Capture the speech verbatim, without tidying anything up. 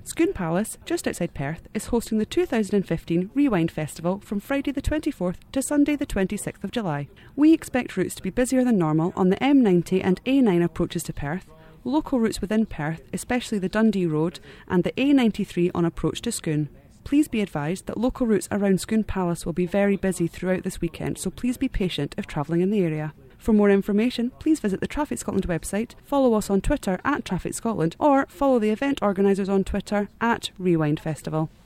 Scone Palace, just outside Perth, is hosting the two thousand fifteen Rewind Festival from Friday the twenty-fourth to Sunday the twenty-sixth of July. We expect routes to be busier than normal on the M ninety and A nine approaches to Perth, local routes within Perth, especially the Dundee Road, and the A ninety-three on approach to Scone. Please be advised that local routes around Scone Palace will be very busy throughout this weekend, so please be patient if travelling in the area. For more information, please visit the Traffic Scotland website, follow us on Twitter at Traffic Scotland, or follow the event organisers on Twitter at Rewind Festival.